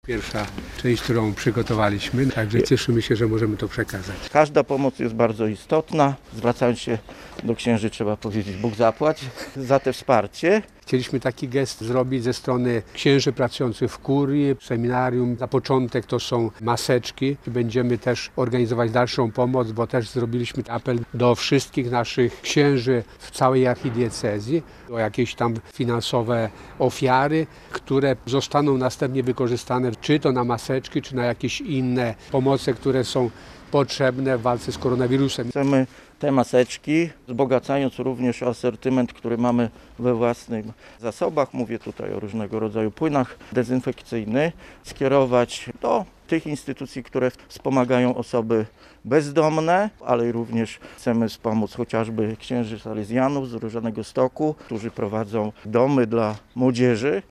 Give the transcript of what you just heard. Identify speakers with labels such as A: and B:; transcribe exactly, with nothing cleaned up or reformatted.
A: Pierwsza część, którą przygotowaliśmy, także cieszymy się, że możemy to przekazać.
B: Każda pomoc jest bardzo istotna. Zwracając się do księży, trzeba powiedzieć: Bóg zapłać za te wsparcie.
A: Chcieliśmy taki gest zrobić ze strony księży pracujących w kurii, w seminarium. Na początek to są maseczki. Będziemy też organizować dalszą pomoc, bo też zrobiliśmy apel do wszystkich naszych księży w całej archidiecezji o jakieś tam finansowe ofiary, które zostaną następnie wykorzystane czy to na maseczki, czy na jakieś inne pomoce, które są potrzebne w walce z koronawirusem.
B: Chcemy te maseczki, wzbogacając również o asortyment, który mamy we własnych zasobach, mówię tutaj o różnego rodzaju płynach dezynfekcyjnych, skierować do tych instytucji, które wspomagają osoby bezdomne, ale również chcemy wspomóc chociażby księży salezjanów z Różanego Stoku, którzy prowadzą domy dla młodzieży.